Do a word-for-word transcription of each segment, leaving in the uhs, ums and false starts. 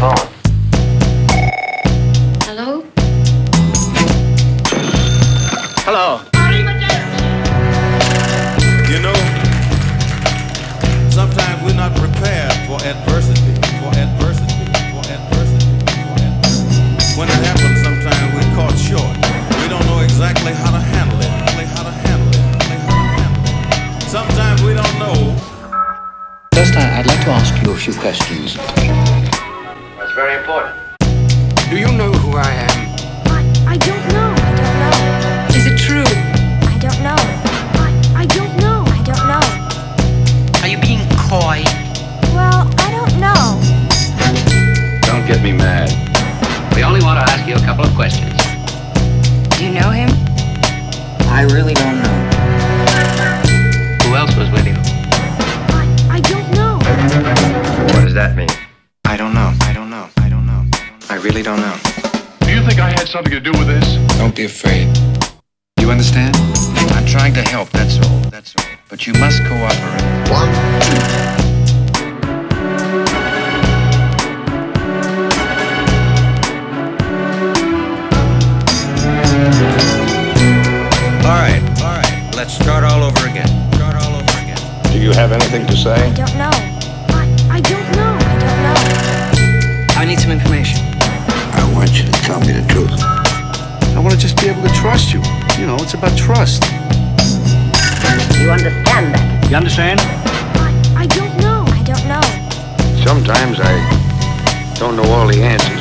phone. Hello? Hello. You know, sometimes we're not prepared for adversity, for adversity, for adversity, for adversity. When it happens, sometimes we're caught short. We don't know exactly how to handle it, how to handle it, how to handle it. Sometimes we don't know. First, I- I'd like to ask you a few questions. That's very important. Do you know who I am? I, I don't know. I don't know. Is it true? I don't know. I, I don't know. I don't know. Are you being coy? Well, I don't know. Don't get me mad. We only want to ask you a couple of questions. Do you know him? I really don't know. Who else was with you? I, I don't know. What does that mean? I don't know. I don't know. I don't know. I really don't know. Do you think I had something to do with this? Don't be afraid. You understand? I'm trying to help, that's all. That's all. But you must cooperate. One, two. All right, all right. Let's start all over again. Start all over again. Do you have anything to say? I don't know. I, I don't know. I don't know. I need some information. I want you to tell me the truth. I want to just be able to trust you. You know, it's about trust. You understand that? You understand? I, I don't know. I don't know. Sometimes I don't know all the answers.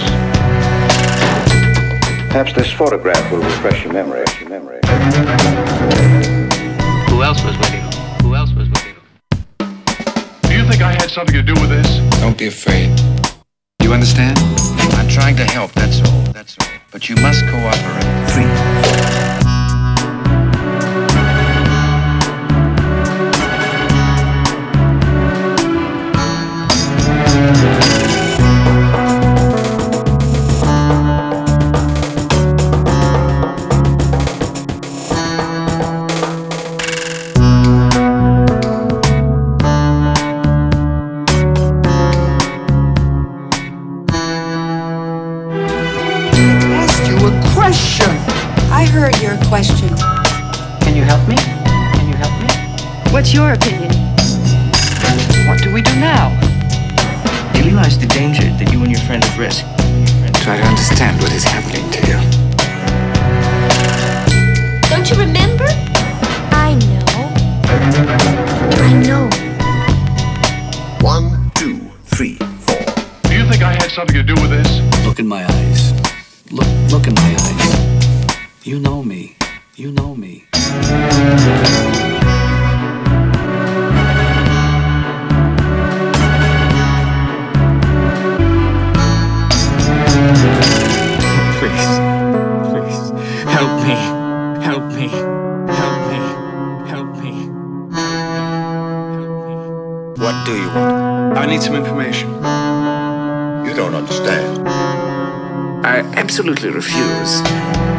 Perhaps this photograph will refresh your memory. Your memory. Who else was with you? Who else was with you? Do you think I had something to do with this? Don't be afraid. You understand? I'm trying to help, that's all. That's all. But you must cooperate. Three, I heard your question. Can you help me? Can you help me? What's your opinion? What do we do now? You realize the danger that you and your friend have risked. Try to understand what is happening to you. Don't you remember? I know. I know. one, two, three, four. Do you think I had something to do with this? Look in my eyes. Look, look in my eyes. You know me. You know me. Please, please, help me, help me, help me, help me, help me. What do you want? I need some information. You don't understand. I absolutely refuse.